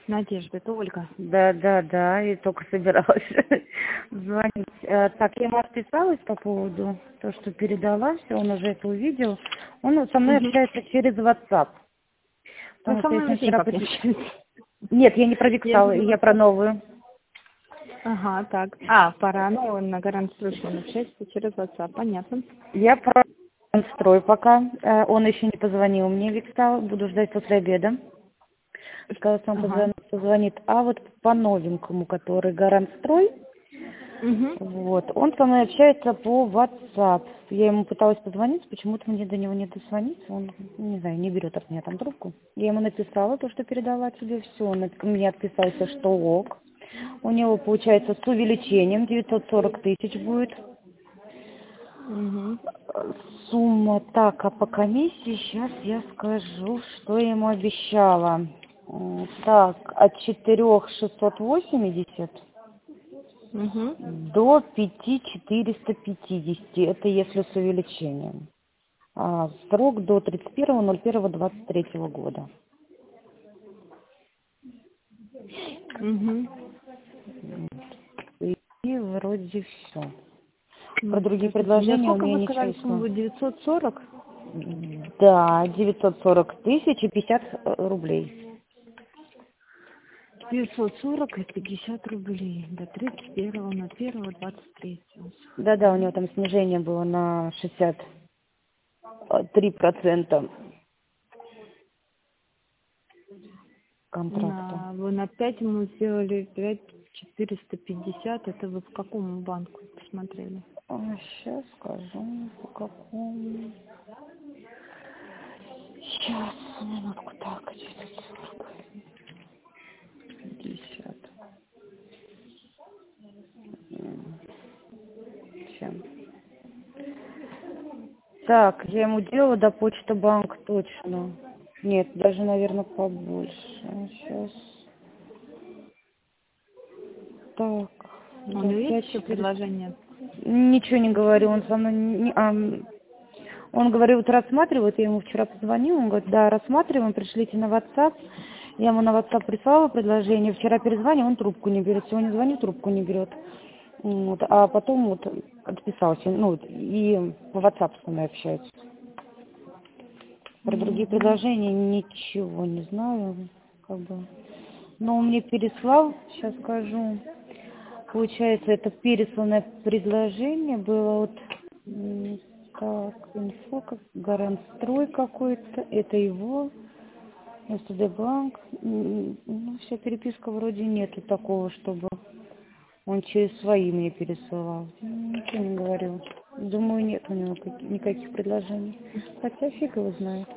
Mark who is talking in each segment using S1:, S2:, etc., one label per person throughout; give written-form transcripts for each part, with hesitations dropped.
S1: Надежда, это Ольга.
S2: Да, я только собиралась звонить. Так, я ему отписалась по поводу того, что передала, все, он уже это увидел. Он вот со мной общается через WhatsApp.
S1: Ну,
S2: Потому
S1: со
S2: что я с
S1: мной
S2: ним
S1: вообще
S2: вчера
S1: никак не общается.
S2: Нет, я не про
S1: Я
S2: Виксал,
S1: думала,
S2: я про новую.
S1: ага, так. Пора, ну, он на гарантии он общается через WhatsApp, понятно.
S2: Я про строй пока. Он еще не позвонил мне, Виксал. Буду ждать после обеда. Сказал, что он позвонит. А вот по новенькому, который Гарантстрой, вот, он со мной общается по WhatsApp. Я ему пыталась позвонить, почему-то мне до него не дозвониться. Он, не знаю, не берет от меня там трубку. Я ему написала то, что передала тебе, все. Он мне отписался, что ок. У него, получается, с увеличением 940 тысяч будет. Сумма, так, а по комиссии сейчас я скажу, что я ему обещала. Так, от 4680 до 5450, это если с увеличением. Срок до 31.01.23 года. И вроде все. Про другие предложения у меня ничего не
S1: сумму 940?
S2: Да, 940 тысяч и 50 рублей.
S1: 940 и 50 рублей до 31.01.23.
S2: Да, у него там снижение было на 63% контракта.
S1: Вы на 5 ему сделали 5450. Это вы в каком банку посмотрели?
S2: Сейчас скажу, по какому. Сейчас, минутку, так, 940, 50. Сейчас. Так, я ему делала до Почта Банк точно. Нет, даже, наверное, побольше. Сейчас. Так.
S1: У него есть еще предложение?
S2: Ничего не говорю, он со мной он говорил, вот рассматривают, я ему вчера позвонила, он говорит, да, рассматриваем, пришлите на WhatsApp. Я ему на WhatsApp прислала предложение, вчера перезвонил, он трубку не берет, сегодня звоню, трубку не берет. Вот, а потом вот отписался, и по WhatsApp со мной общается. Про другие предложения ничего не знаю, как бы. Но он мне переслал, сейчас скажу. Получается, это пересланное предложение было вот так, инфо, как Гарантстрой какой-то, это его, СТД банк. Вся переписка вроде нету такого, чтобы он через свои мне пересылал. Ничего не говорил. Думаю, нет у него никаких предложений. Хотя фиг его знает.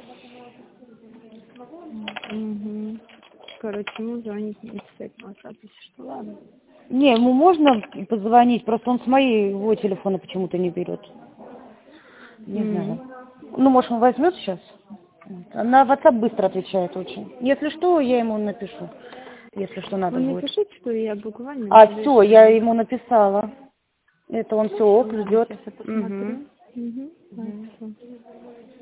S1: Короче, ему звонить не писать на WhatsApp, если что, ладно.
S2: Не, ему можно позвонить, просто он с моего телефона почему-то не берет. Не знаю. Может, он возьмет сейчас? На WhatsApp быстро отвечает очень. Если что, я ему напишу. Если что надо будет.
S1: Напишите, что я буквально...
S2: Все, я ему написала. Это он все ок, ждет.
S1: Сейчас я посмотрю.